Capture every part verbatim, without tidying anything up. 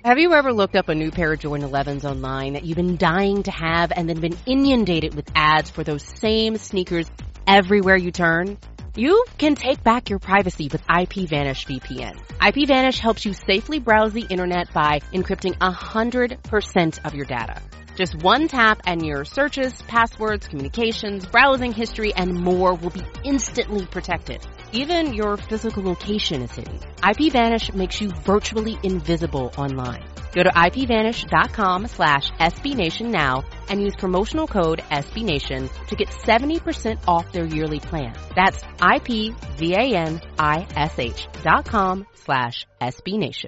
Have you ever looked up a new pair of Jordan elevens online that you've been dying to have and then been inundated with ads for those same sneakers everywhere you turn? You can take back your privacy with IPVanish V P N. IPVanish helps you safely browse the internet by encrypting one hundred percent of your data. Just one tap and your searches, passwords, communications, browsing history, and more will be instantly protected. Even your physical location is hidden. IPVanish makes you virtually invisible online. Go to IPVanish.com slash SBNation now and use promotional code SBNation to get seventy percent off their yearly plan. That's IPVanish dot com slash SBNation.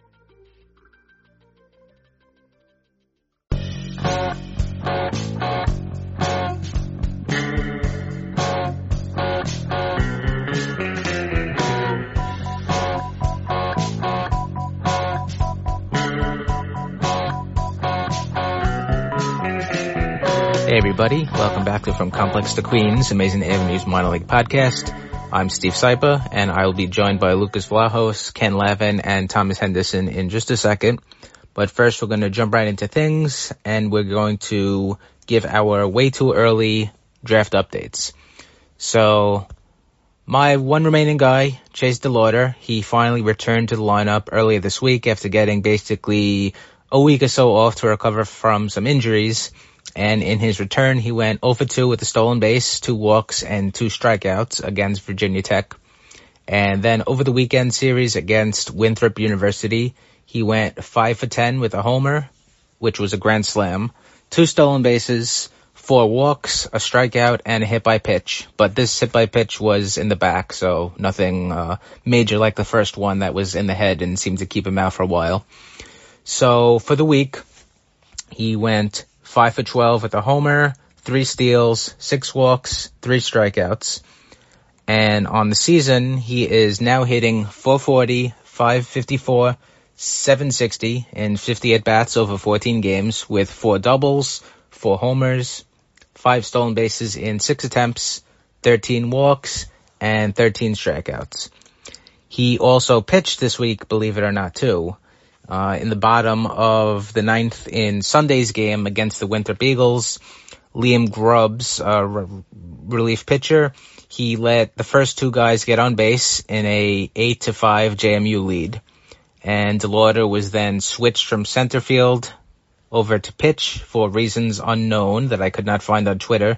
Hey everybody, welcome back to From Complex to Queens, Amazing Avenues Minor League Podcast. I'm Steve Sypa, and I will be joined by Lucas Vlahos, Ken Lavin, and Thomas Henderson in just a second. But first we're going to jump right into things, and we're going to give our way too early draft updates. So, my one remaining guy, Chase DeLauder, he finally returned to the lineup earlier this week after getting basically a week or so off to recover from some injuries. And in his return, he went oh for two with a stolen base, two walks, and two strikeouts against Virginia Tech. And then over the weekend series against Winthrop University, he went five for ten with a homer, which was a grand slam, two stolen bases, four walks, a strikeout, and a hit by pitch. But this hit by pitch was in the back, so nothing uh, major like the first one that was in the head and seemed to keep him out for a while. So for the week, he went five for twelve with a homer, three steals, six walks, three strikeouts. And on the season, he is now hitting four forty, five fifty-four, seven sixty in fifty at-bats over fourteen games with four doubles, four homers, five stolen bases in six attempts, thirteen walks, and thirteen strikeouts. He also pitched this week, believe it or not, too. Uh, in the bottom of the ninth in Sunday's game against the Winthrop Eagles, Liam Grubbs, uh, re- relief pitcher, he let the first two guys get on base in a eight to five J M U lead. And DeLauder was then switched from center field over to pitch for reasons unknown that I could not find on Twitter.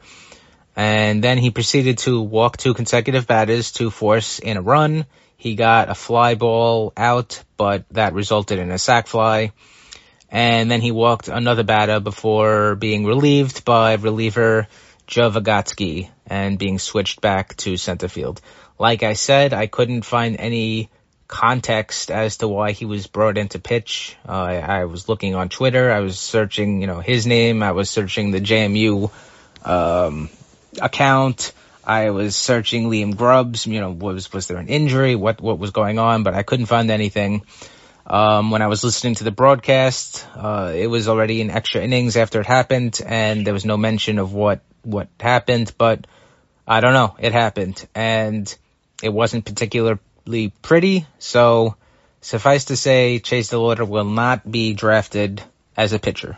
And then he proceeded to walk two consecutive batters to force in a run. He got a fly ball out, but that resulted in a sac fly. And then he walked another batter before being relieved by reliever Joe Vygotsky and being switched back to center field. Like I said, I couldn't find any context as to why he was brought into pitch. Uh, I, I was looking on Twitter. I was searching, you know, his name. I was searching the J M U um, account. I was searching Liam Grubbs, you know, was was there an injury? What what was going on? But I couldn't find anything. Um, when I was listening to the broadcast, uh, it was already in extra innings after it happened, and there was no mention of what, what happened, but I don't know, it happened, and it wasn't particularly pretty, so suffice to say, Chase DeLauder will not be drafted as a pitcher.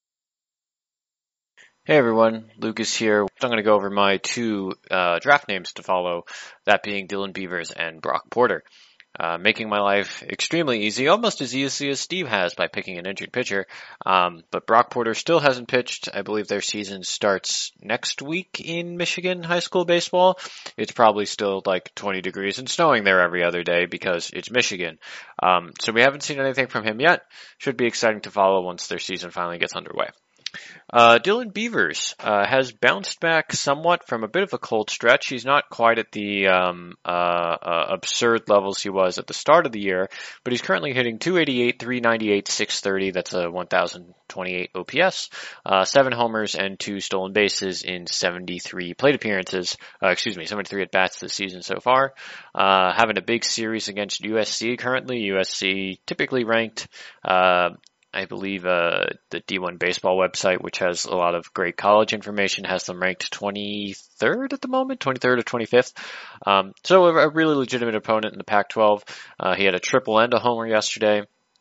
Hey everyone, Lucas here. I'm going to go over my two uh, draft names to follow, that being Dylan Beavers and Brock Porter. Uh, making my life extremely easy, almost as easy as Steve has by picking an injured pitcher. Um, but Brock Porter still hasn't pitched. I believe their season starts next week in Michigan high school baseball. It's probably still like twenty degrees and snowing there every other day because it's Michigan. Um, so we haven't seen anything from him yet. Should be exciting to follow once their season finally gets underway. Uh, Dylan Beavers uh, has bounced back somewhat from a bit of a cold stretch. He's not quite at the um, uh, uh, absurd levels he was at the start of the year, but he's currently hitting two eighty-eight, three ninety-eight, six thirty. That's a one thousand twenty-eight O P S, uh, seven homers and two stolen bases in seventy-three plate appearances. Uh, excuse me, seventy-three at bats this season so far. Uh, having a big series against U S C currently. U S C typically ranked. Uh, I believe uh, the D one baseball website, which has a lot of great college information, has them ranked twenty-third at the moment, twenty-third or twenty-fifth. Um, so a, a really legitimate opponent in the Pac twelve. Uh, he had a triple and a homer yesterday.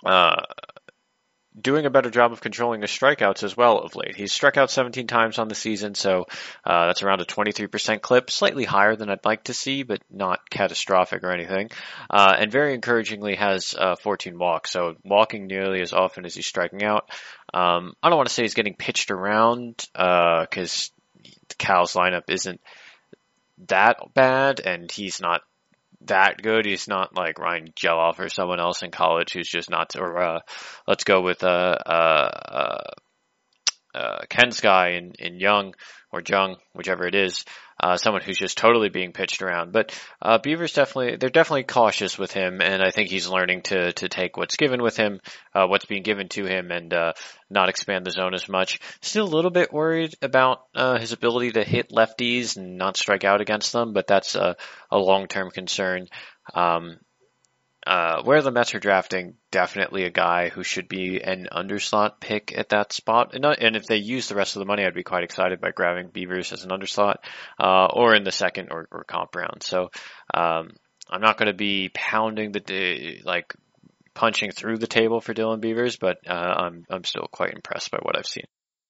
uh, doing a better job of controlling his strikeouts as well of late. He's struck out seventeen times on the season, so uh, that's around a twenty-three percent clip, slightly higher than I'd like to see, but not catastrophic or anything. Uh, and very encouragingly has uh, fourteen walks, so walking nearly as often as he's striking out. Um, I don't want to say he's getting pitched around because uh, the Cal's lineup isn't that bad, and he's not that good. He's not like Ryan Geloff or someone else in college who's just not, or uh, let's go with uh, uh, uh, uh, Ken's guy in, in Young or Jung, whichever it is, uh, someone who's just totally being pitched around. But uh, Beavers definitely, they're definitely cautious with him, and I think he's learning to to take what's given with him, uh, what's being given to him, and uh, not expand the zone as much. Still a little bit worried about uh, his ability to hit lefties and not strike out against them, but that's a, a long-term concern. Um, Uh, where the Mets are drafting, definitely a guy who should be an underslot pick at that spot. And, and if they use the rest of the money, I'd be quite excited by grabbing Beavers as an underslot, uh, or in the second or, or comp round. So, um, I'm not going to be pounding the, like, punching through the table for Dylan Beavers, but, uh, I'm, I'm still quite impressed by what I've seen.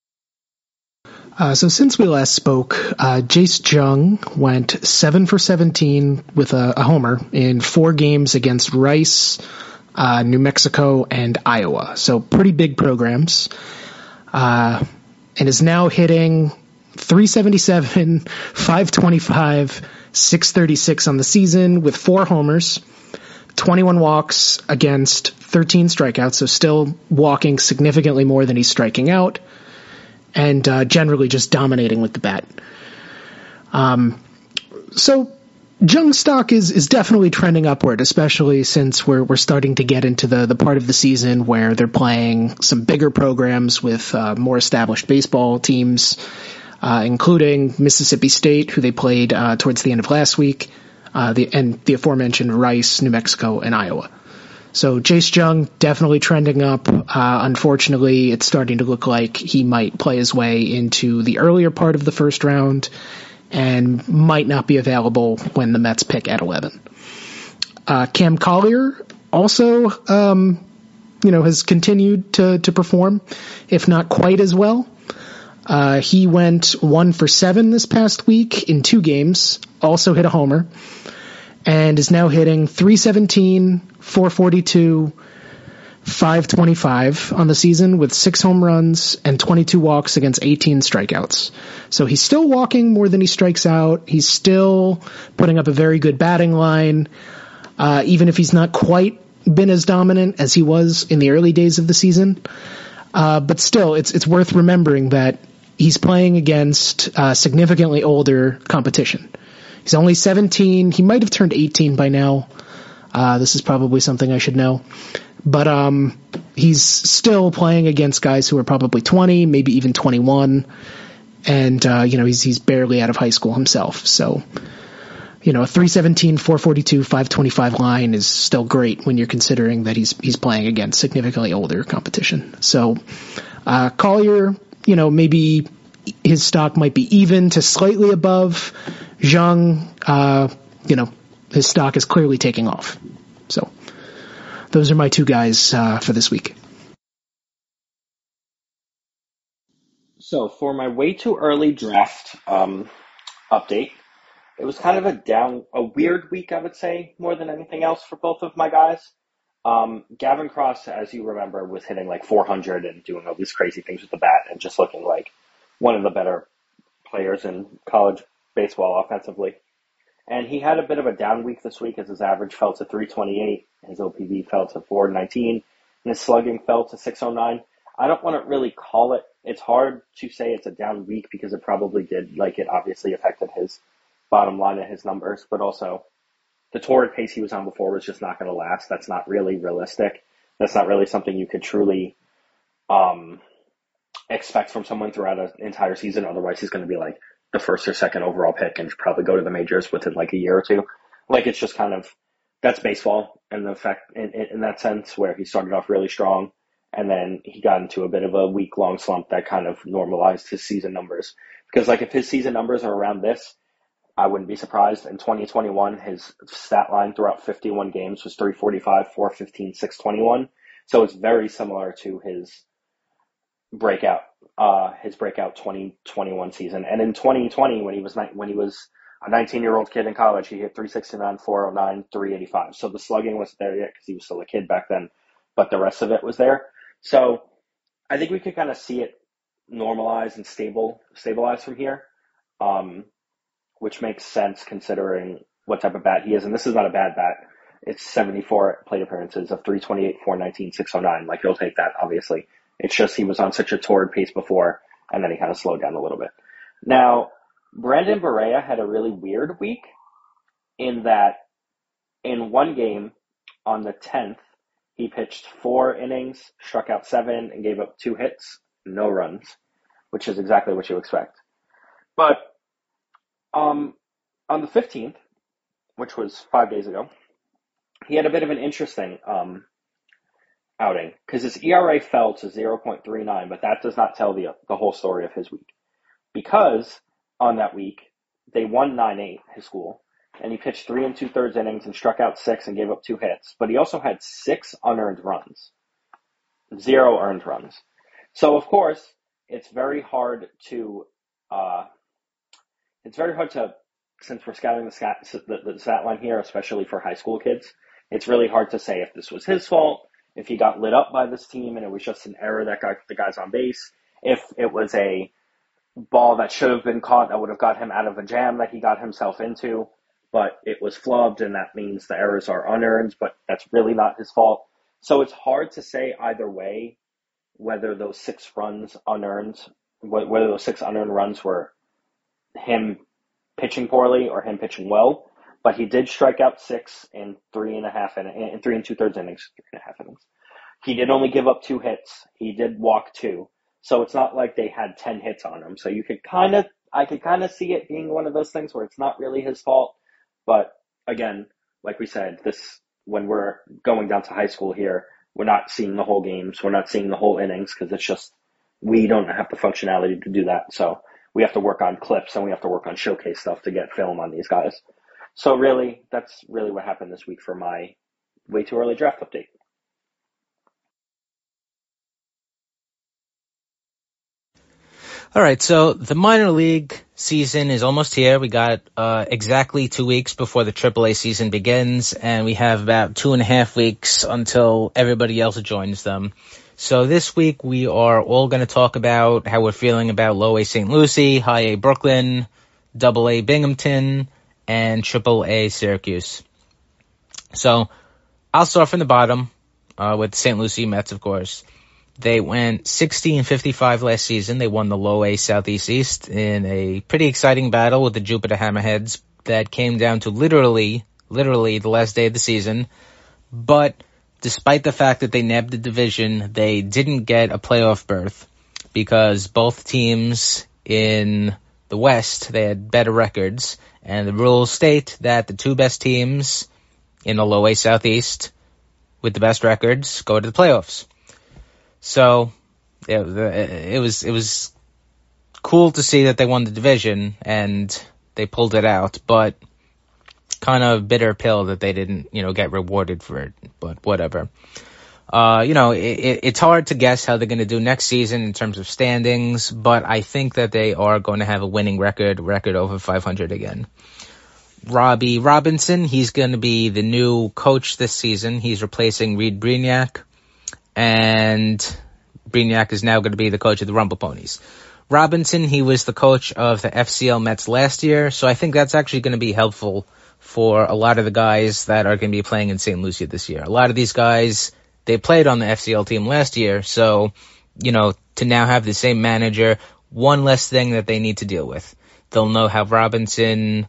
Uh, so since we last spoke, uh, Jace Jung went seven for seventeen with a, a homer in four games against Rice, uh, New Mexico, and Iowa. So pretty big programs. Uh, and is now hitting three seventy-seven, five twenty-five, six thirty-six on the season with four homers, twenty-one walks against thirteen strikeouts. So still walking significantly more than he's striking out. And uh, generally just dominating with the bat. Um, so Jung's stock is is definitely trending upward, especially since we're we're starting to get into the the part of the season where they're playing some bigger programs with uh, more established baseball teams, uh, including Mississippi State, who they played uh, towards the end of last week, uh, the and the aforementioned Rice, New Mexico, and Iowa. So Jace Jung definitely trending up. Uh, unfortunately, it's starting to look like he might play his way into the earlier part of the first round and might not be available when the Mets pick at eleven. Uh, Cam Collier also, um, you know, has continued to, to perform, if not quite as well. Uh, he went one for seven this past week in two games, also hit a homer, and is now hitting three seventeen, four forty-two, five twenty-five on the season with six home runs and twenty-two walks against eighteen strikeouts. So he's still walking more than he strikes out. He's still putting up a very good batting line, uh, even if he's not quite been as dominant as he was in the early days of the season. Uh, but still, it's it's worth remembering that he's playing against uh, significantly older competition. He's only seventeen. He might have turned eighteen by now. Uh, this is probably something I should know. But um, he's still playing against guys who are probably twenty, maybe even twenty-one. And, uh, you know, he's he's barely out of high school himself. So, you know, a three seventeen, four forty-two, five twenty-five line is still great when you're considering that he's he's playing against significantly older competition. So, uh, Collier, you know, maybe his stock might be even to slightly above. Jung, uh, you know, his stock is clearly taking off. So those are my two guys uh, for this week. So for my way too early draft um, update, it was kind of a down, a weird week, I would say, more than anything else for both of my guys. Um, Gavin Cross, as you remember, was hitting like four hundred and doing all these crazy things with the bat and just looking like one of the better players in college baseball offensively. And he had a bit of a down week this week as his average fell to three twenty-eight, his O P V fell to four nineteen, and his slugging fell to six oh nine. I don't want to really call it. It's hard to say it's a down week because it probably did, like it obviously affected his bottom line and his numbers, but also the torrid pace he was on before was just not going to last. That's not really realistic. That's not really something you could truly um, expect from someone throughout an entire season. Otherwise, he's going to be like the first or second overall pick and probably go to the majors within like a year or two. Like it's just kind of, that's baseball in the fact, in, in that sense, where he started off really strong and then he got into a bit of a week long slump that kind of normalized his season numbers. Because like if his season numbers are around this, I wouldn't be surprised. In twenty twenty-one, his stat line throughout fifty-one games was three forty-five, four fifteen, six twenty-one. So it's very similar to his breakout, uh, his breakout twenty twenty-one season. And in twenty twenty, when he was when he was a nineteen-year-old kid in college, he hit three sixty-nine, four oh nine, three eighty-five. So the slugging wasn't there yet because he was still a kid back then, but the rest of it was there. So I think we could kind of see it normalize and stable stabilize from here, um, which makes sense considering what type of bat he is. And this is not a bad bat. It's seventy-four plate appearances of three twenty-eight, four nineteen, six oh nine. Like, you'll take that, obviously. It's just he was on such a torrid pace before, and then he kind of slowed down a little bit. Now, Brandon Barea had a really weird week in that in one game on the tenth, he pitched four innings, struck out seven, and gave up two hits, no runs, which is exactly what you expect. But um, on the fifteenth, which was five days ago, he had a bit of an interesting um, outing because his E R A fell to zero point three nine, but that does not tell the the whole story of his week. Because on that week, they won nine eight, his school, and he pitched three and two-thirds innings and struck out six and gave up two hits. But he also had six unearned runs, zero earned runs. So, of course, it's very hard to, uh, it's very hard to, since we're scouting the stat, the, the stat line here, especially for high school kids, it's really hard to say if this was his fault, if he got lit up by this team and it was just an error that got the guys on base, if it was a ball that should have been caught that would have got him out of a jam that he got himself into, but it was flubbed, and that means the errors are unearned, but that's really not his fault. So it's hard to say either way whether those six runs unearned, whether those six unearned runs were him pitching poorly or him pitching well. But he did strike out six in three and a half in, in three and two thirds innings, three and a half innings. He did only give up two hits. He did walk two. So it's not like they had ten hits on him. So you could kind of, I could kind of see it being one of those things where it's not really his fault. But again, like we said, this, when we're going down to high school here, we're not seeing the whole games. We're not seeing the whole innings because it's just, we don't have the functionality to do that. So we have to work on clips and we have to work on showcase stuff to get film on these guys. So really, that's really what happened this week for my way too early draft update. All right, so the minor league season is almost here. We got uh, exactly two weeks before the triple A season begins, and we have about two and a half weeks until everybody else joins them. So this week we are all going to talk about how we're feeling about low A Saint Lucie, high A Brooklyn, double A Binghamton, and triple A Syracuse. So I'll start from the bottom uh, with Saint Lucie Mets, of course. They went sixty and fifty-five last season. They won the low A Southeast East in a pretty exciting battle with the Jupiter Hammerheads that came down to literally, literally the last day of the season. But despite the fact that they nabbed the division, they didn't get a playoff berth because both teams in the West, they had better records. And the rules state that the two best teams in the low A Southeast with the best records go to the playoffs. So it, it was it was cool to see that they won the division and they pulled it out, but kind of bitter pill that they didn't, you know, get rewarded for it. But whatever. Uh, you know, it, it, it's hard to guess how they're going to do next season in terms of standings, but I think that they are going to have a winning record, record over five hundred again. Robbie Robinson, he's going to be the new coach this season. He's replacing Reed Brignac. And Brignac is now going to be the coach of the Rumble Ponies. Robinson, he was the coach of the F C L Mets last year, so I think that's actually going to be helpful for a lot of the guys that are going to be playing in Saint Lucie this year. A lot of these guys, they played on the F C L team last year, so, you know, to now have the same manager, one less thing that they need to deal with. They'll know how Robinson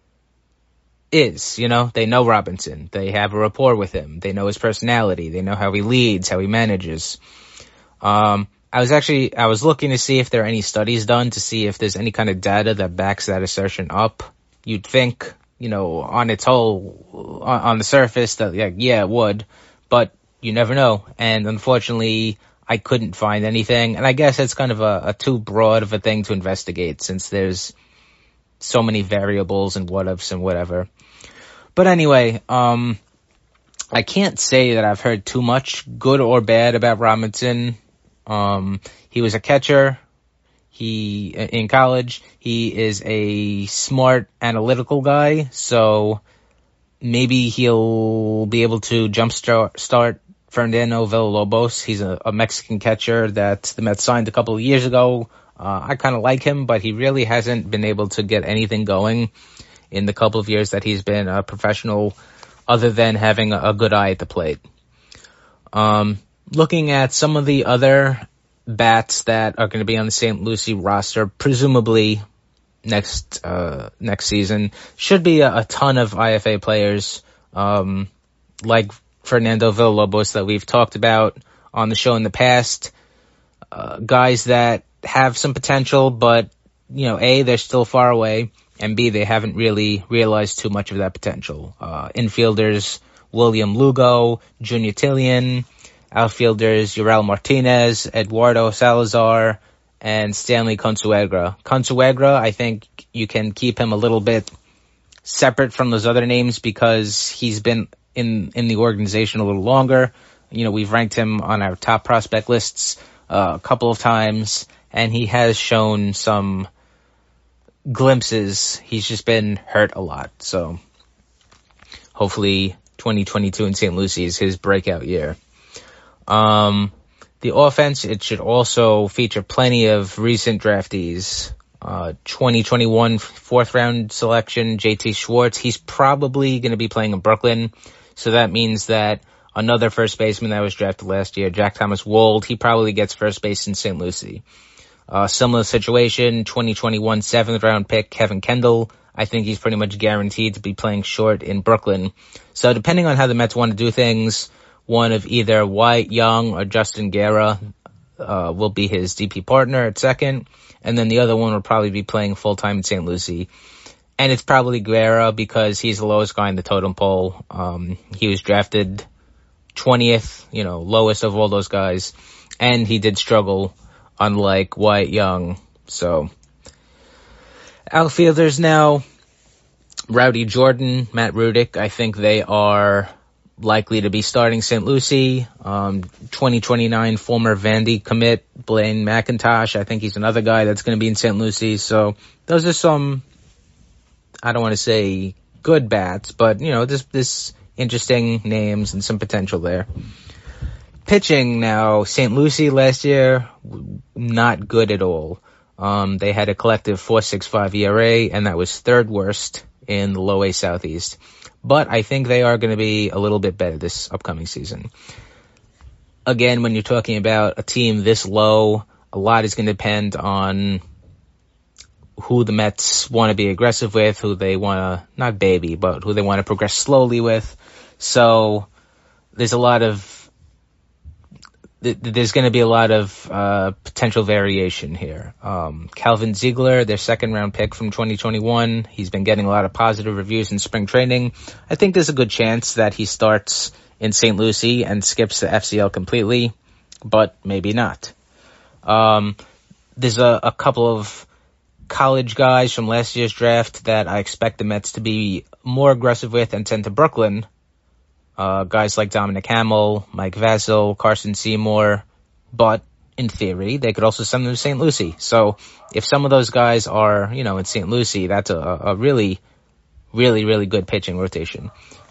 is, you know, they know Robinson. They have a rapport with him. They know his personality. They know how he leads, how he manages. Um, I was actually, I was looking to see if there are any studies done to see if there's any kind of data that backs that assertion up. You'd think, you know, on its whole, on, on the surface that, yeah, yeah, it would, but you never know. And unfortunately, I couldn't find anything. And I guess it's kind of a, a too broad of a thing to investigate since there's so many variables and what ifs and whatever. But anyway, um, I can't say that I've heard too much good or bad about Robinson. Um, he was a catcher. He, in college, he is a smart, analytical guy, so maybe he'll be able to jumpstart start Fernando Villalobos. He's a, a Mexican catcher that the Mets signed a couple of years ago. Uh, I kind of like him, but he really hasn't been able to get anything going in the couple of years that he's been a professional, other than having a, a good eye at the plate. Um, looking at some of the other bats that are going to be on the Saint Lucie roster, presumably next uh, next season, should be a, a ton of I F A players, um, like Fernando Villalobos that we've talked about on the show in the past. Uh, guys that have some potential, but, you know, A, they're still far away, and B, they haven't really realized too much of that potential. Uh, infielders, William Lugo, Junior Tillian, outfielders, Urel Martinez, Eduardo Salazar, and Stanley Consuegra. Consuegra, I think you can keep him a little bit separate from those other names because he's been in, in the organization a little longer. You know, we've ranked him on our top prospect lists uh, a couple of times, and he has shown some glimpses. He's just been hurt a lot. So hopefully twenty twenty-two in Saint Lucie is his breakout year. Um, the offense, it should also feature plenty of recent draftees. Uh, twenty twenty-one fourth round selection, J T Schwartz. He's probably going to be playing in Brooklyn. So that means that another first baseman that was drafted last year, Jack Thomas Wold, he probably gets first base in Saint Lucie. Uh, similar situation, twenty twenty-one seventh round pick, Kevin Kendall. I think he's pretty much guaranteed to be playing short in Brooklyn. So depending on how the Mets want to do things, one of either Wyatt Young or Justin Guerra uh, will be his D P partner at second, and then the other one will probably be playing full-time in Saint Lucie. And it's probably Guerra because he's the lowest guy in the totem pole. Um, he was drafted twentieth, you know, lowest of all those guys, and he did struggle, unlike Wyatt Young. So, outfielders now, Rowdy Jordan, Matt Rudick, I think they are likely to be starting Saint Lucie. Um, twenty twenty-nine former Vandy commit, Blaine McIntosh, I think he's another guy that's going to be in Saint Lucie. So, those are some, I don't want to say good bats, but, you know, this, this interesting names and some potential there. Pitching now, Saint Lucie last year, not good at all. Um, they had a collective four point six five E R A, and that was third worst in the low A Southeast. But I think they are going to be a little bit better this upcoming season. Again, when you're talking about a team this low, a lot is going to depend on who the Mets want to be aggressive with, who they want to, not baby, but who they want to progress slowly with. So there's a lot of There's going to be a lot of uh potential variation here. Um Calvin Ziegler, their second round pick from twenty twenty-one, he's been getting a lot of positive reviews in spring training. I think there's a good chance that he starts in Saint Lucie and skips the F C L completely, but maybe not. Um there's a, a couple of college guys from last year's draft that I expect the Mets to be more aggressive with and send to Brooklyn. Uh, guys like Dominic Hamill, Mike Vasil, Carson Seymour, but in theory, they could also send them to Saint Lucie. So if some of those guys are, you know, in Saint Lucie, that's a, a really, really, really good pitching rotation.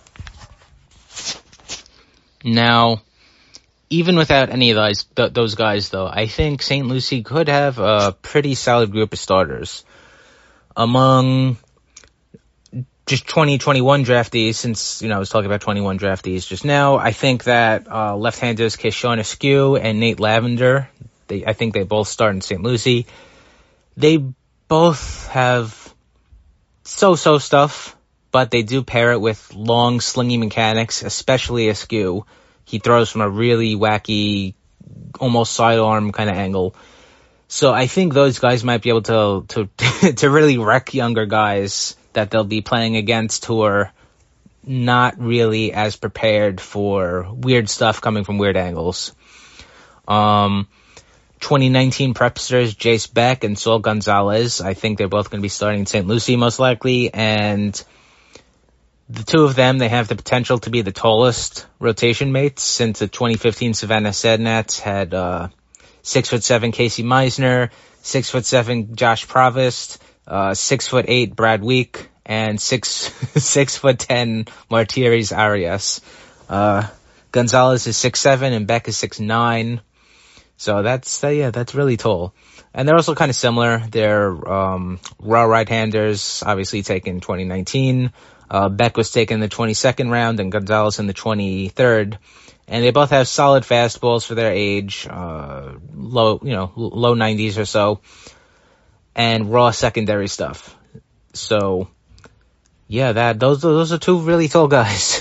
Now, even without any of those, th- those guys, though, I think Saint Lucie could have a pretty solid group of starters. Among just twenty twenty-one draftees, since, you know, I was talking about twenty-one draftees just now, I think that uh, left-handers Keyshawn Askew and Nate Lavender, they, I think they both start in Saint Lucie. They both have so-so stuff, but they do pair it with long, slingy mechanics, especially Askew. He throws from a really wacky, almost sidearm kind of angle. So I think those guys might be able to to to really wreck younger guys that they'll be playing against who are not really as prepared for weird stuff coming from weird angles. Um, twenty nineteen prepsters Jace Beck and Saul Gonzalez, I think they're both going to be starting in Saint Lucie most likely, and The two of them, they have the potential to be the tallest rotation mates, since the twenty fifteen Savannah Sadnats had uh, six foot seven Casey Meisner, six foot seven Josh Provost, uh, six foot eight Brad Week, and six six foot ten Martires Arias. Uh, Gonzalez is six seven and Beck is six nine. So that's uh, yeah, that's really tall. And they're also kind of similar. They're um, raw right-handers, obviously taken in twenty nineteen. Uh, Beck was taken in the twenty-second round and Gonzalez in the twenty-third. And they both have solid fastballs for their age, uh, low, you know, low nineties or so, and raw secondary stuff. So, yeah, that those those are two really tall guys.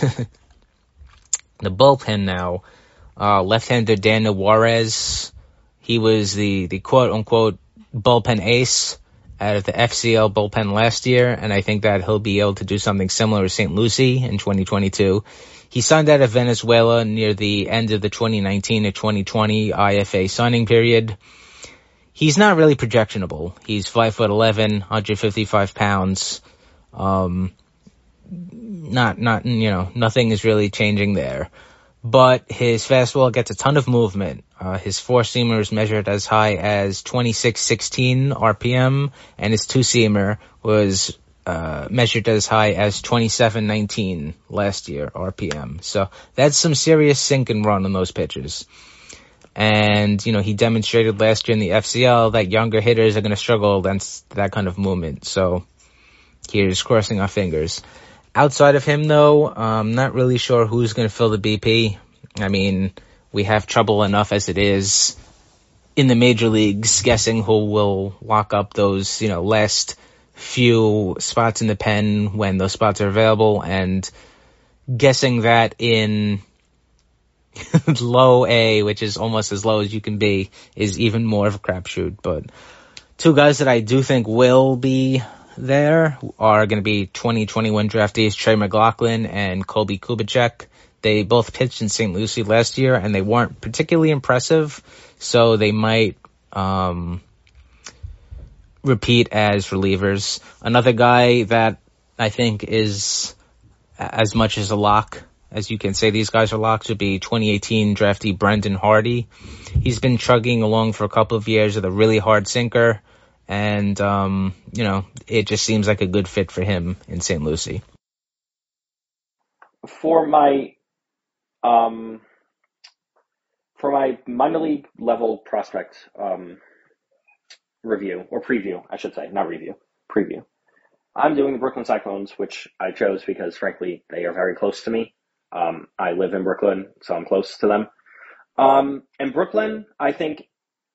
The bullpen now, uh, left-hander Daniel Juarez. He was the, the quote-unquote bullpen ace out of the F C L bullpen last year, and I think that he'll be able to do something similar with Saint Lucie in twenty twenty-two. He signed out of Venezuela near the end of the twenty nineteen to twenty twenty I F A signing period. He's not really projectionable. He's five foot eleven, one hundred fifty-five pounds. Um, not, not, you know, nothing is really changing there. But his fastball gets a ton of movement. Uh, his four-seamer is measured as high as twenty-six sixteen R P M, and his two-seamer was uh, measured as high as twenty-seven nineteen last year R P M. So that's some serious sink and run on those pitches. And, you know, he demonstrated last year in the F C L that younger hitters are going to struggle against that kind of movement. So here's crossing our fingers. Outside of him, though, I'm not really sure who's going to fill the B P. I mean, we have trouble enough as it is in the major leagues guessing who will lock up those, you know, last few spots in the pen when those spots are available, and guessing that in low A, which is almost as low as you can be, is even more of a crapshoot. But two guys that I do think will be there are going to be twenty twenty-one draftees Trey McLaughlin and Colby Kubicek. They both pitched in Saint Lucie last year, and they weren't particularly impressive, so they might um, repeat as relievers. Another guy that I think is as much as a lock as you can say these guys are locks would be twenty eighteen draftee Brendan Hardy. He's been chugging along for a couple of years with a really hard sinker, and, um, you know, it just seems like a good fit for him in Saint Lucie. For my, um, for my minor league level prospect, um, review, or preview, I should say, not review, preview. I'm doing the Brooklyn Cyclones, which I chose because, frankly, they are very close to me. Um, I live in Brooklyn, so I'm close to them. Um, and Brooklyn, I think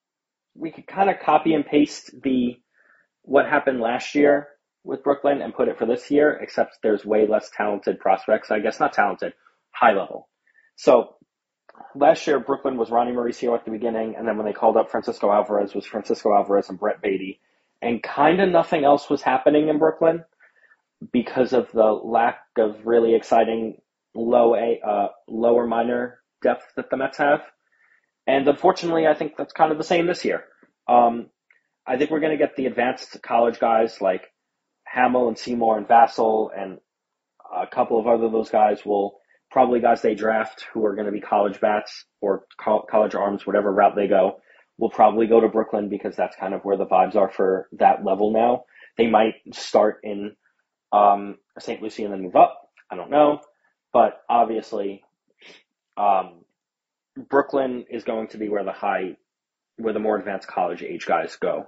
we could kind of copy and paste the what happened last year with Brooklyn and put it for this year, except there's way less talented prospects. I guess not talented, high level. So last year, Brooklyn was Ronnie Mauricio at the beginning, and then when they called up Francisco Alvarez, was Francisco Alvarez and Brett Beatty. And kind of nothing else was happening in Brooklyn because of the lack of really exciting low a uh, lower minor depth that the Mets have. And unfortunately, I think that's kind of the same this year. Um, I think we're going to get the advanced college guys like Hamill and Seymour and Vassell, and a couple of other of those guys will probably guys they draft who are going to be college bats or co- college arms, whatever route they go, will probably go to Brooklyn because that's kind of where the vibes are for that level now. They might start in um, Saint Lucie and then move up. I don't know. But obviously, um, Brooklyn is going to be where the high, where the more advanced college age guys go.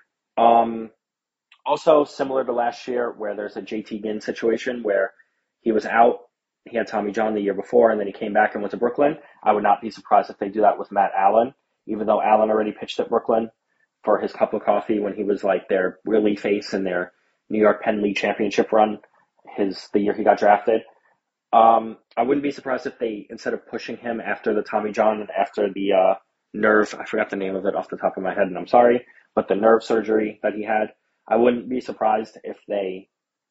Um, also, similar to last year, where there's a J T Ginn situation where he was out, he had Tommy John the year before, and then he came back and went to Brooklyn. I would not be surprised if they do that with Matt Allen, even though Allen already pitched at Brooklyn for his cup of coffee when he was like their relief ace in their New York Penn League championship run, his the year he got drafted. Um, I wouldn't be surprised if they, instead of pushing him after the Tommy John and after the uh, nerve, I forgot the name of it off the top of my head, and I'm sorry, but the nerve surgery that he had, I wouldn't be surprised if they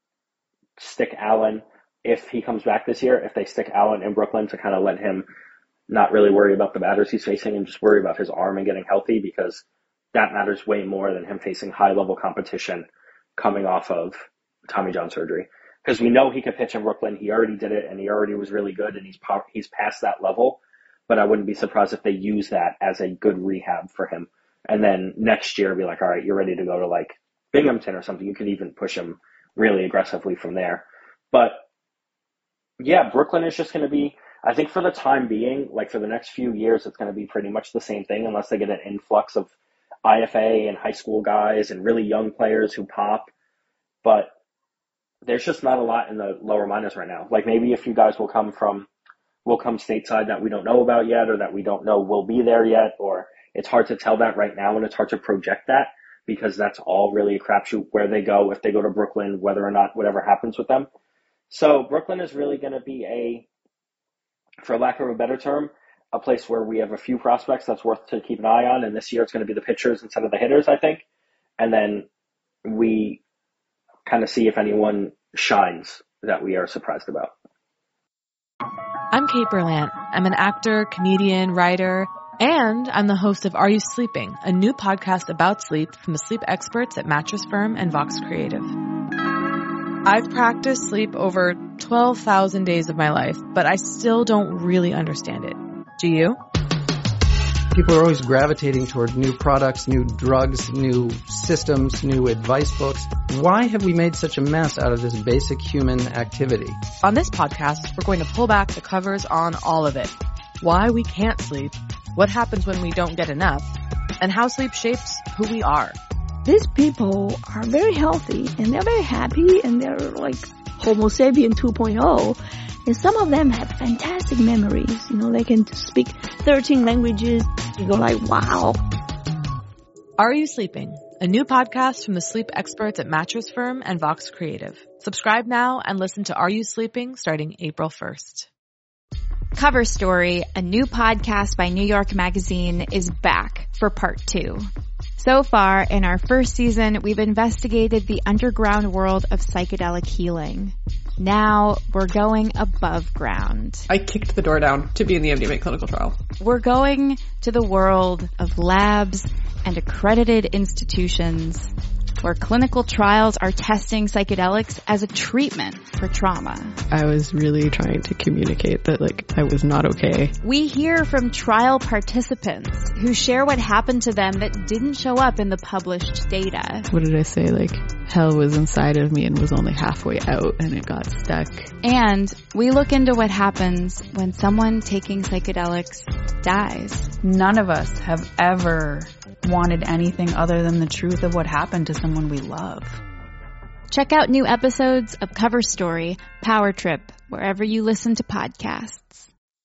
stick Allen, if he comes back this year, if they stick Allen in Brooklyn to kind of let him not really worry about the batters he's facing and just worry about his arm and getting healthy, because that matters way more than him facing high-level competition coming off of Tommy John surgery. because we know he could pitch in Brooklyn. He already did it, and he already was really good, and he's he's past that level. But I wouldn't be surprised if they use that as a good rehab for him. And then next year, be like, all right, you're ready to go to like Binghamton or something. You could even push him really aggressively from there. But yeah, Brooklyn is just going to be, I think for the time being, like for the next few years, it's going to be pretty much the same thing unless they get an influx of I F A and high school guys and really young players who pop. But there's just not a lot in the lower minors right now. Like maybe a few guys will come from, will come stateside that we don't know about yet, or that we don't know will be there yet, or it's hard to tell that right now, and it's hard to project that because that's all really a crapshoot where they go, if they go to Brooklyn, whether or not whatever happens with them. So Brooklyn is really going to be a, for lack of a better term, a place where we have a few prospects that's worth to keep an eye on, and this year it's going to be the pitchers instead of the hitters, I think. And then we kind of see if anyone shines that we are surprised about. I'm Kate Berlant. I'm an actor, comedian, writer, and I'm the host of Are You Sleeping, a new podcast about sleep from the sleep experts at Mattress Firm and Vox Creative. I've practiced sleep over twelve thousand days of my life, but I still don't really understand it. Do you? People are always gravitating toward new products, new drugs, new systems, new advice books. Why have we made such a mess out of this basic human activity? On this podcast, we're going to pull back the covers on all of it. Why we can't sleep, what happens when we don't get enough, and how sleep shapes who we are. These people are very healthy, and they're very happy, and they're like Homo sapien two point oh. And some of them have fantastic memories. You know, they can speak thirteen languages. You go like, wow. Are You Sleeping? A new podcast from the sleep experts at Mattress Firm and Vox Creative. Subscribe now and listen to Are You Sleeping starting April first. Cover Story, a new podcast by New York Magazine, is back for part two. So far, in our first season, we've investigated the underground world of psychedelic healing. Now, we're going above ground. I kicked the door down to be in the M D M A clinical trial. We're going to the world of labs and accredited institutions where clinical trials are testing psychedelics as a treatment for trauma. I was really trying to communicate that, like, I was not okay. We hear from trial participants who share what happened to them that didn't show up in the published data. What did I say? Like, hell was inside of me and was only halfway out and it got stuck. And we look into what happens when someone taking psychedelics dies. None of us have ever wanted anything other than the truth of what happened to someone we love. Check out new episodes of Cover Story, Power Trip, wherever you listen to podcasts.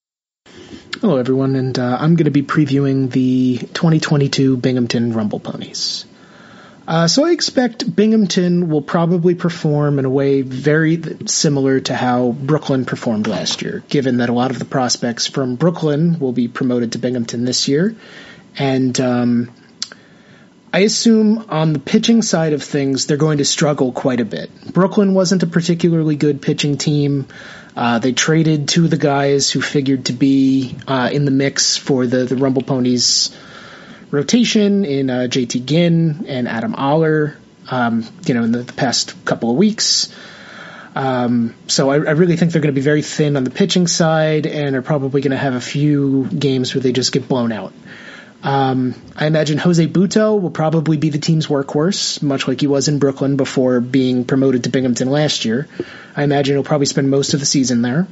Hello, everyone, and uh, I'm going to be previewing the twenty twenty-two Binghamton Rumble Ponies. Uh, so I expect Binghamton will probably perform in a way very similar to how Brooklyn performed last year, given that a lot of the prospects from Brooklyn will be promoted to Binghamton this year. And um, I assume on the pitching side of things, they're going to struggle quite a bit. Brooklyn wasn't a particularly good pitching team. Uh, they traded two of the guys who figured to be uh, in the mix for the, the Rumble Ponies rotation in uh, J T Ginn and Adam Oller, um, you know, in the, the past couple of weeks. Um, so I, I really think they're going to be very thin on the pitching side and are probably going to have a few games where they just get blown out. Um, I imagine Jose Butto will probably be the team's workhorse, much like he was in Brooklyn before being promoted to Binghamton last year. I imagine he'll probably spend most of the season there.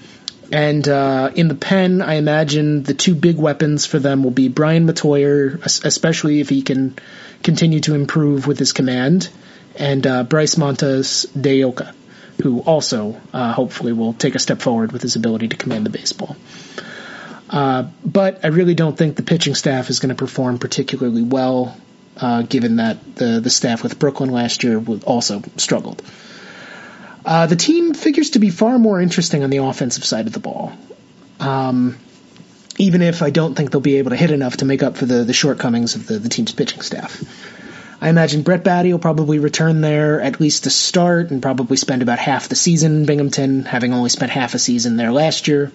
And uh, in the pen, I imagine the two big weapons for them will be Brian Matoyer, especially if he can continue to improve with his command, and uh, Bryce Montes de Oca, who also uh, hopefully will take a step forward with his ability to command the baseball. Uh, but I really don't think the pitching staff is going to perform particularly well, uh, given that the, the staff with Brooklyn last year also struggled. Uh, the team figures to be far more interesting on the offensive side of the ball, um, even if I don't think they'll be able to hit enough to make up for the, the shortcomings of the, the team's pitching staff. I imagine Brett Batty will probably return there at least to start and probably spend about half the season in Binghamton, having only spent half a season there last year.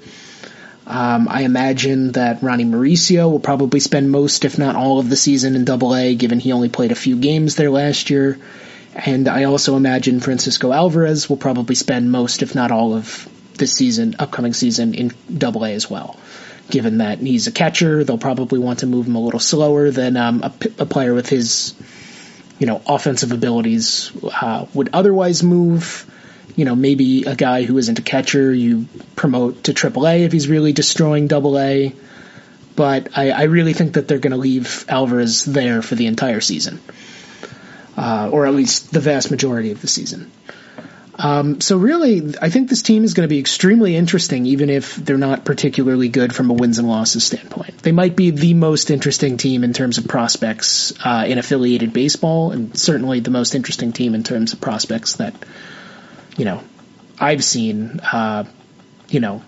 Um, I imagine that Ronnie Mauricio will probably spend most, if not all, of the season in Double A, given he only played a few games there last year. And I also imagine Francisco Alvarez will probably spend most, if not all, of this season, upcoming season, in Double A as well. Given that he's a catcher, they'll probably want to move him a little slower than um, a, a player with his, you know, offensive abilities uh, would otherwise move. You know, maybe a guy who isn't a catcher you promote to Triple A if he's really destroying Double A. But I, I really think that they're going to leave Alvarez there for the entire season, uh, or at least the vast majority of the season. Um, so really, I think this team is going to be extremely interesting, even if they're not particularly good from a wins and losses standpoint. They might be the most interesting team in terms of prospects uh, in affiliated baseball, and certainly the most interesting team in terms of prospects that, you know, I've seen, uh, you know,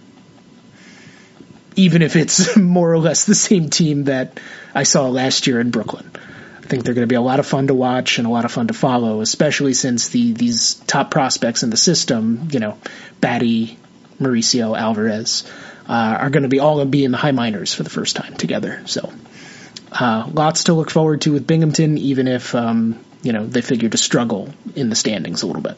even if it's more or less the same team that I saw last year in Brooklyn. I think they're going to be a lot of fun to watch and a lot of fun to follow, especially since the these top prospects in the system, you know, Batty, Mauricio, Alvarez, uh, are going to be all going to be in the high minors for the first time together. So uh, lots to look forward to with Binghamton, even if, um, you know, they figure to struggle in the standings a little bit.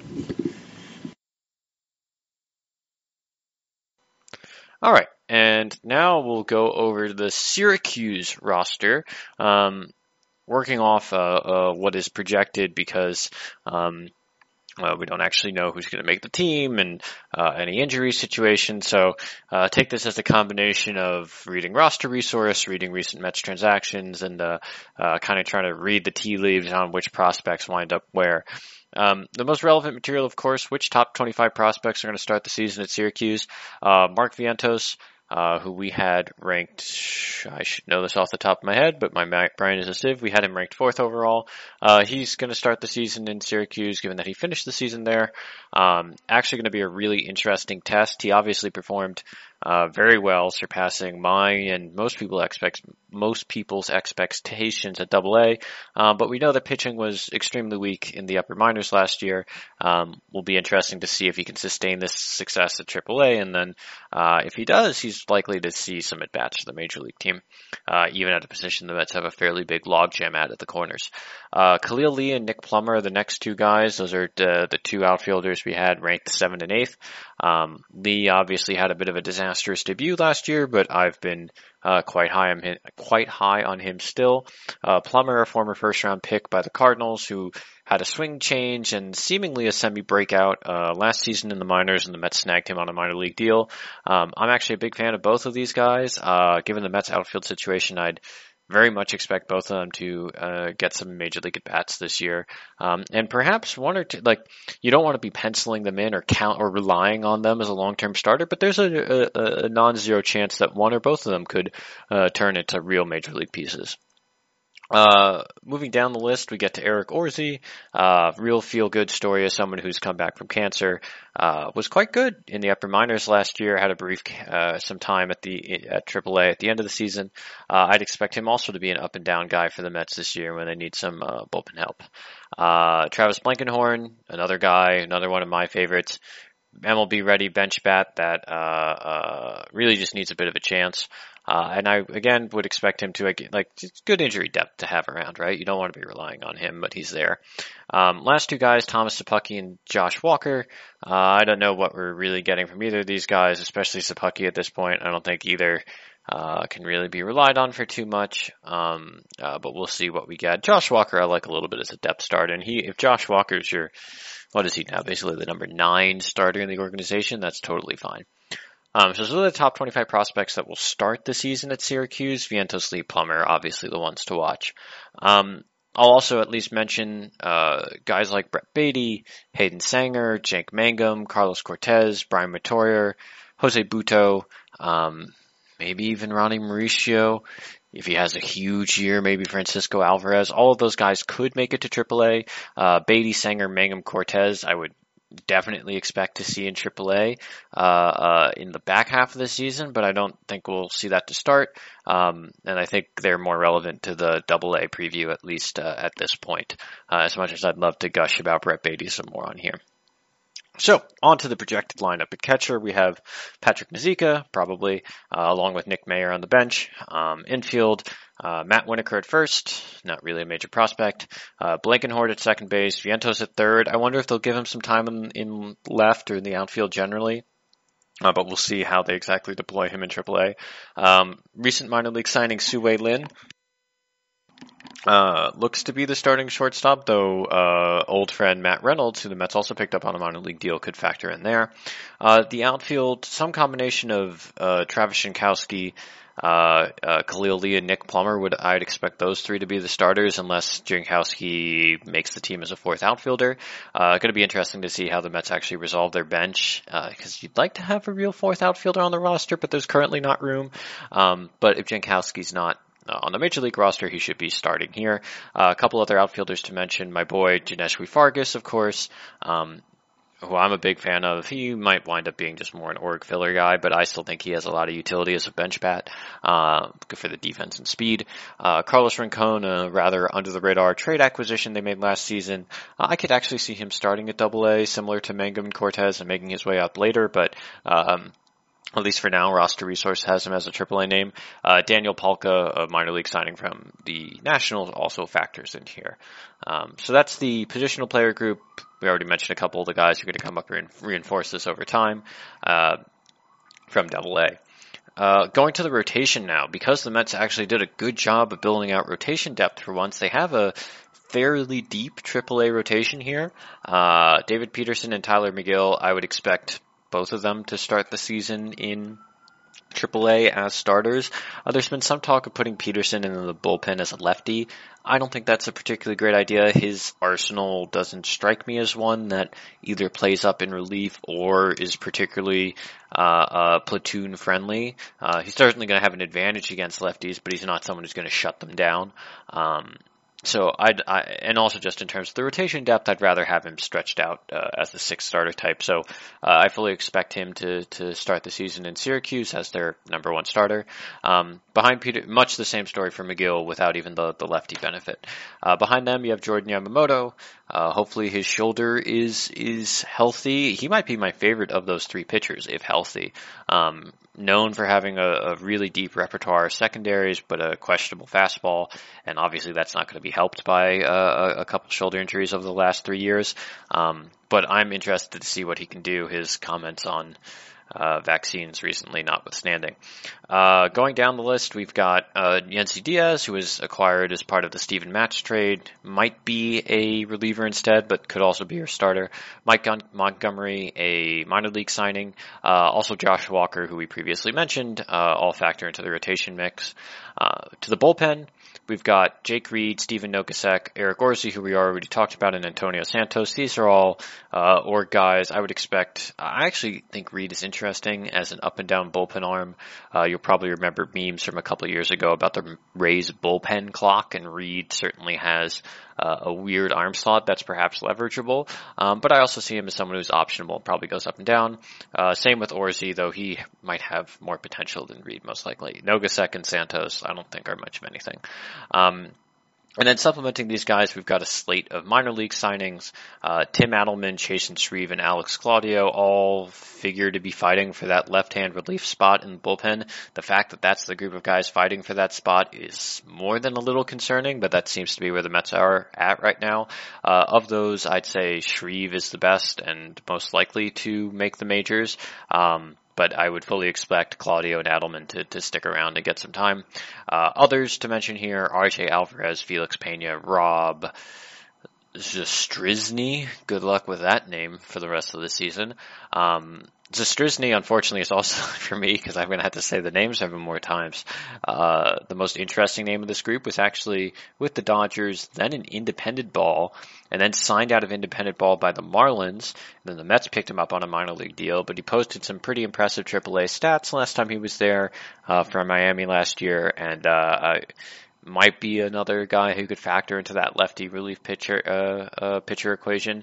All right, and now we'll go over the Syracuse roster. Um, Working off uh, uh, what is projected because um, uh, we don't actually know who's going to make the team and uh, any injury situation. So uh, take this as a combination of reading roster resource, reading recent Mets transactions, and uh, uh, kind of trying to read the tea leaves on which prospects wind up where. Um, the most relevant material, of course, which top twenty-five prospects are going to start the season at Syracuse. Uh, Mark Vientos, Uh, who we had ranked, I should know this off the top of my head, but my brain is a sieve. We had him ranked fourth overall. Uh, he's going to start the season in Syracuse, given that he finished the season there. Um, actually going to be a really interesting test. He obviously performed uh, very well, surpassing my and most people expect most people's expectations at Double A. Uh, but we know that pitching was extremely weak in the upper minors last year. Um, will be interesting to see if he can sustain this success at Triple A, and then uh, if he does, he's likely to see some at bats for the major league team, uh, even at a position the Mets have a fairly big logjam at at the corners. Uh, Khalil Lee and Nick Plummer are the next two guys. Those are the, the two outfielders we had ranked seventh and eighth. Um, Lee obviously had a bit of a disastrous debut last year, but I've been uh, quite high on him, quite high on him still. Uh, Plummer, a former first round pick by the Cardinals, who had a swing change and seemingly a semi-breakout uh, last season in the minors, and the Mets snagged him on a minor league deal. Um, I'm actually a big fan of both of these guys. Uh, given the Mets outfield situation, I'd very much expect both of them to uh, get some major league at-bats this year. Um, and perhaps one or two, like, you don't want to be penciling them in or count or relying on them as a long-term starter, but there's a, a, a non-zero chance that one or both of them could uh, turn into real major league pieces. Uh, moving down the list, we get to Eric Orsi, uh, real feel-good story as someone who's come back from cancer, uh, was quite good in the upper minors last year, had a brief, uh, some time at the, at Triple A at the end of the season. Uh, I'd expect him also to be an up and down guy for the Mets this year when they need some, uh, bullpen help. Uh, Travis Blankenhorn, another guy, another one of my favorites. M L B ready bench bat that, uh, uh, really just needs a bit of a chance. Uh, and I, again, would expect him to, like, it's good injury depth to have around, right? You don't want to be relying on him, but he's there. Um, last two guys, Thomas Szapucki and Josh Walker. Uh, I don't know what we're really getting from either of these guys, especially Szapucki at this point. I don't think either, uh, can really be relied on for too much. Um, uh, but we'll see what we get. Josh Walker, I like a little bit as a depth starter. And he, if Josh Walker's your, what is he now? Basically the number nine starter in the organization, that's totally fine. Um, so those are the top twenty-five prospects that will start the season at Syracuse. Vientos, Lee, Plummer, obviously the ones to watch. Um, I'll also at least mention uh, guys like Brett Beatty, Hayden Sanger, Jake Mangum, Carlos Cortez, Brian Metoyer, Jose Buto, um, maybe even Ronnie Mauricio. If he has a huge year, maybe Francisco Alvarez. All of those guys could make it to Triple A. Uh, Beatty, Sanger, Mangum, Cortez, I would definitely expect to see in Triple A uh, uh, in the back half of the season, but I don't think we'll see that to start. Um, and I think they're more relevant to the Double A preview, at least uh, at this point, uh, as much as I'd love to gush about Brett Beatty some more on here. So, on to the projected lineup. At catcher, we have Patrick Mazeika, probably, uh, along with Nick Mayer on the bench. Um, infield, Uh, Matt Winokur at first, not really a major prospect. Uh, Blankenhorn at second base, Vientos at third. I wonder if they'll give him some time in, in left or in the outfield generally. Uh, but we'll see how they exactly deploy him in triple A. Um, recent minor league signing, Su-Wei Lin. Uh, looks to be the starting shortstop, though uh, old friend Matt Reynolds, who the Mets also picked up on a minor league deal, could factor in there. Uh, the outfield, some combination of uh, Travis Jankowski, uh, uh, Khalil Lee, and Nick Plummer. Would I'd expect those three to be the starters, unless Jankowski makes the team as a fourth outfielder. Uh, going to be interesting to see how the Mets actually resolve their bench, because uh, you'd like to have a real fourth outfielder on the roster, but there's currently not room. Um, but if Jankowski's not Uh, on the Major League roster, he should be starting here. Uh, a couple other outfielders to mention. My boy, Janeshwi Fargas, of course, um, who I'm a big fan of. He might wind up being just more an org filler guy, but I still think he has a lot of utility as a bench bat. Uh, good for the defense and speed. Uh, Carlos Rincon, a rather under-the-radar trade acquisition they made last season. Uh, I could actually see him starting at double A, similar to Mangum and Cortez, and making his way up later, but um at least for now, Roster Resource has him as a triple A name. Uh, Daniel Palka, a minor league signing from the Nationals, also factors in here. Um, so that's the positional player group. We already mentioned a couple of the guys who are going to come up and reinforce this over time uh, from double A. Uh, going to the rotation now, because the Mets actually did a good job of building out rotation depth for once, they have a fairly deep triple A rotation here. Uh, David Peterson and Tyler McGill, I would expect both of them to start the season in triple A as starters. Uh, there's been some talk of putting Peterson in the bullpen as a lefty. I don't think that's a particularly great idea. His arsenal doesn't strike me as one that either plays up in relief or is particularly uh, uh, platoon friendly. Uh, he's certainly going to have an advantage against lefties, but he's not someone who's going to shut them down. Um, So I'd, I, and also just in terms of the rotation depth, I'd rather have him stretched out uh, as the sixth starter type. So uh, I fully expect him to to start the season in Syracuse as their number one starter. Um, behind Peter, much the same story for McGill without even the, the lefty benefit. Uh, behind them, you have Jordan Yamamoto. Uh, hopefully his shoulder is is healthy. He might be my favorite of those three pitchers if healthy. Um, known for having a, a really deep repertoire of secondaries, but a questionable fastball, and obviously that's not going to be helped by uh, a couple shoulder injuries over the last three years. Um, but I'm interested to see what he can do. His comments on uh, vaccines recently notwithstanding. Uh, going down the list, we've got uh, Yennsy Diaz, who was acquired as part of the Steven Matz trade. Might be a reliever instead, but could also be your starter. Mike Gun- Montgomery, a minor league signing. Uh, also Josh Walker, who we previously mentioned, uh, all factor into the rotation mix. Uh, to the bullpen, we've got Jake Reed, Steven Nokasek, Eric Orsi, who we already talked about, and Antonio Santos. These are all uh, org guys I would expect. I actually think Reed is interesting as an up-and-down bullpen arm. Uh, you'll probably remember memes from a couple of years ago about the Rays bullpen clock, and Reed certainly has uh, a weird arm slot that's perhaps leverageable. Um, but I also see him as someone who's optionable and probably goes up and down. Uh, same with Orsi, though he might have more potential than Reed, most likely. Nokasek and Santos, I don't think are much of anything. Um, And then supplementing these guys, we've got a slate of minor league signings. Uh, Tim Adelman, Chasen Shreve, and Alex Claudio all figure to be fighting for that left-hand relief spot in the bullpen. The fact that that's the group of guys fighting for that spot is more than a little concerning, but that seems to be where the Mets are at right now. Uh, of those, I'd say Shreve is the best and most likely to make the majors. Um, But I would fully expect Claudio and Adelman to, to stick around and get some time. Uh, others to mention here, R J Alvarez, Felix Pena, Rob Zastryzny. Good luck with that name for the rest of the season. Um, Zastryzny, unfortunately, is also for me because I'm going to have to say the names seven more times. Uh, the most interesting name of this group was actually with the Dodgers, then in independent ball, and then signed out of independent ball by the Marlins. And then the Mets picked him up on a minor league deal, but he posted some pretty impressive triple A stats last time he was there uh, from Miami last year, and uh, I, might be another guy who could factor into that lefty relief pitcher uh, uh, pitcher equation.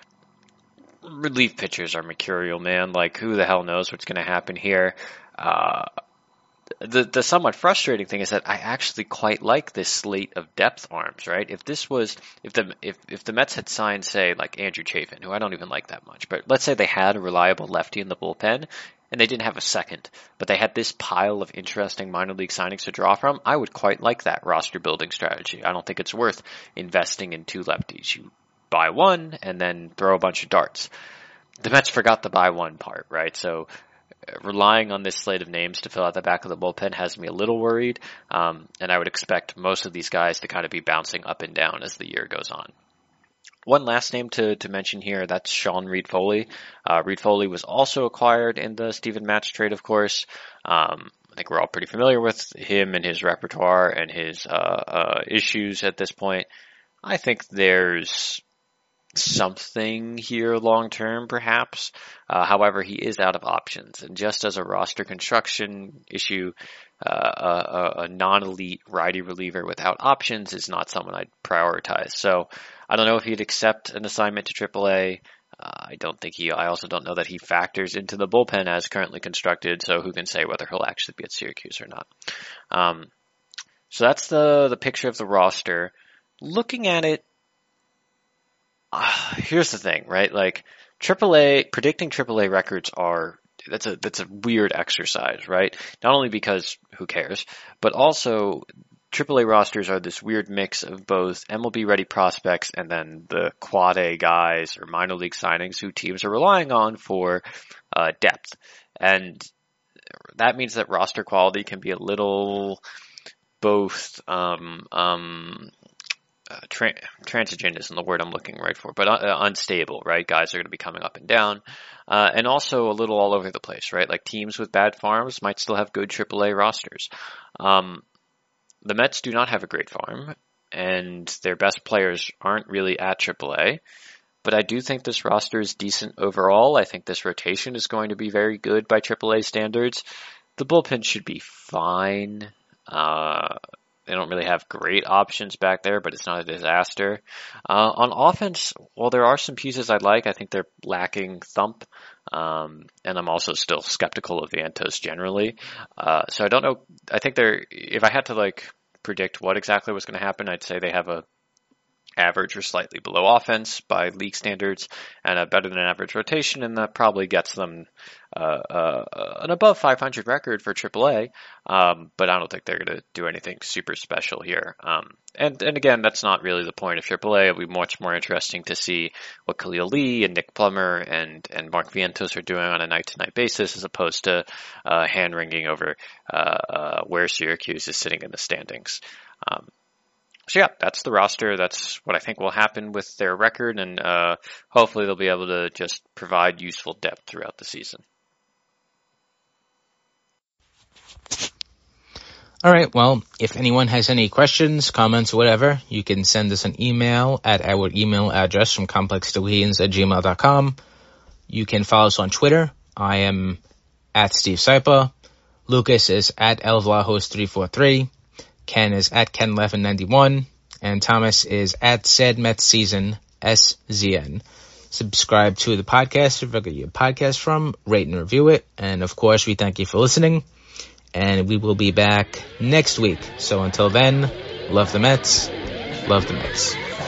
Relief pitchers are mercurial, man. Like, who the hell knows what's going to happen here? Uh, the the somewhat frustrating thing is that I actually quite like this slate of depth arms, right? If this was, if the if if the Mets had signed, say, like Andrew Chafin, who I don't even like that much, but let's say they had a reliable lefty in the bullpen, and they didn't have a second, but they had this pile of interesting minor league signings to draw from, I would quite like that roster building strategy. I don't think it's worth investing in two lefties. You buy one and then throw a bunch of darts. The Mets forgot the buy one part, right? So relying on this slate of names to fill out the back of the bullpen has me a little worried, um, and I would expect most of these guys to kind of be bouncing up and down as the year goes on. One last name to, to mention here, that's Sean Reid-Foley. Uh, Reid-Foley was also acquired in the Steven Matz trade, of course. Um, I think we're all pretty familiar with him and his repertoire and his uh, uh, issues at this point. I think there's something here long term, perhaps. Uh, however, he is out of options, and just as a roster construction issue, uh, a, a non-elite righty reliever without options is not someone I'd prioritize. So I don't know if he'd accept an assignment to triple A. Uh, I don't think he. I also don't know that he factors into the bullpen as currently constructed. So who can say whether he'll actually be at Syracuse or not? Um, so that's the the picture of the roster. Looking at it. Uh, here's the thing, right? Like triple A, predicting triple A records are, that's a, that's a weird exercise, right? Not only because who cares, but also triple A rosters are this weird mix of both M L B ready prospects and then the quad A guys or minor league signings who teams are relying on for uh, depth. And that means that roster quality can be a little both, um, um, Uh, tra- transigent isn't the word I'm looking right for, but uh, unstable, right? Guys are going to be coming up and down, uh, and also a little all over the place, right? Like teams with bad farms might still have good triple A rosters. Um, the Mets do not have a great farm, and their best players aren't really at triple A, but I do think this roster is decent overall. I think this rotation is going to be very good by triple A standards. The bullpen should be fine. Uh, They don't really have great options back there, but it's not a disaster. Uh, on offense, while there are some pieces I like, I think they're lacking thump. Um, and I'm also still skeptical of Vientos generally. Uh, so I don't know. I think they're, if I had to like predict what exactly was going to happen, I'd say they have a average or slightly below offense by league standards and a better than average rotation, and that probably gets them uh, uh, an above five hundred record for triple A, um, but I don't think they're going to do anything super special here. Um, and, and again, that's not really the point of triple A. It'll be much more interesting to see what Khalil Lee and Nick Plummer and, and Mark Vientos are doing on a night-to-night basis as opposed to uh, hand-wringing over uh, uh, where Syracuse is sitting in the standings. Um, So yeah, that's the roster. That's what I think will happen with their record, and uh, hopefully they'll be able to just provide useful depth throughout the season. All right, well, if anyone has any questions, comments, or whatever, you can send us an email at our email address from complex to queens at gmail dot com. You can follow us on Twitter. I am at Steve Sypa. Lucas is at elvlahos three four three. Ken is at Ken eleven ninety-one, and Thomas is at Sad Mets Season S Z N. Subscribe to the podcast if you get your podcast from, rate and review it, and of course we thank you for listening, and we will be back next week. So until then, love the Mets, love the Mets.